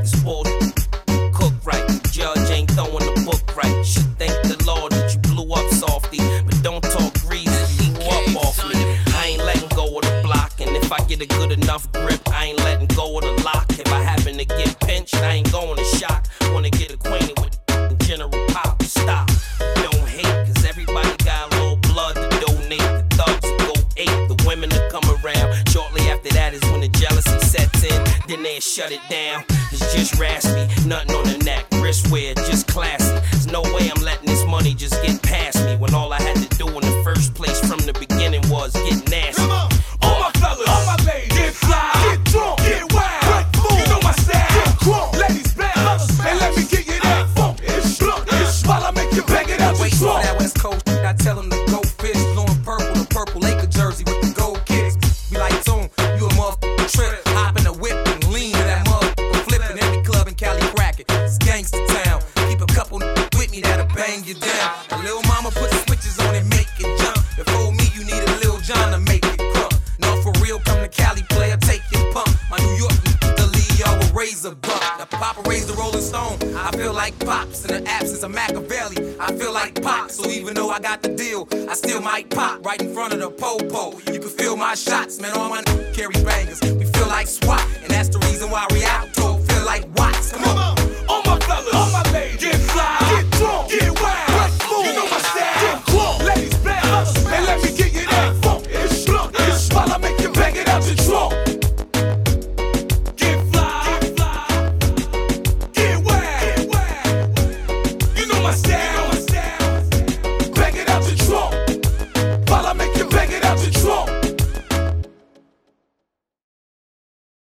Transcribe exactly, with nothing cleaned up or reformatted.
This bullshit cook right. The judge ain't throwing the book right. Should thank the Lord that you blew up softy, but don't talk greasy. You blew up off me. I ain't letting go of the block, and if I get a good enough grip, I ain't letting go of the lock. If I happen to get pinched, I ain't going to shock. Wanna get acquainted with General Pop. Stop. Don't hate, cause everybody got a little blood to donate. The thugs will go ape, the women will come around. Shortly after that is when the jealousy sets in. Then they shut it down. It's just raspy, nothing on the neck, wrist wear, just classy. There's no way I'm letting this money just get past me, when all I had to do in the first place from the beginning was get nasty. Come on, all my fellas, all my ladies, get fly, get drunk, get wild, food, you know my style, get crunk, ladies bounce, and let me get you that funk. It's blunt, it's while I make you bang it out your Wait trunk. for that West Coast, I tell them to go fish, blowing purple, the purple Laker jersey with the gold kicks. Be like, Tune, you a motherfucking trip, hop in the whip and lean to that motherfucker, flipping every club in Cali, crack it. It's gangsta town, keep a couple with me that'll bang you down. A little mama put the switches on and make it jump. Before me, you need a Lil John to make it crump. No, for real, come to Cali, player, take your pump. My New York, the Leo will raise a buck. The Papa raised the Rolling Stone. I feel like Pops in the absence of Machiavelli. I feel like Pop, so even though I got the deal, I still might pop right in front of the po-po. You can feel my shots, man, all my n- carry bangers. We feel like SWAT, and that's the reason why Rialto feel like Watts. Come on.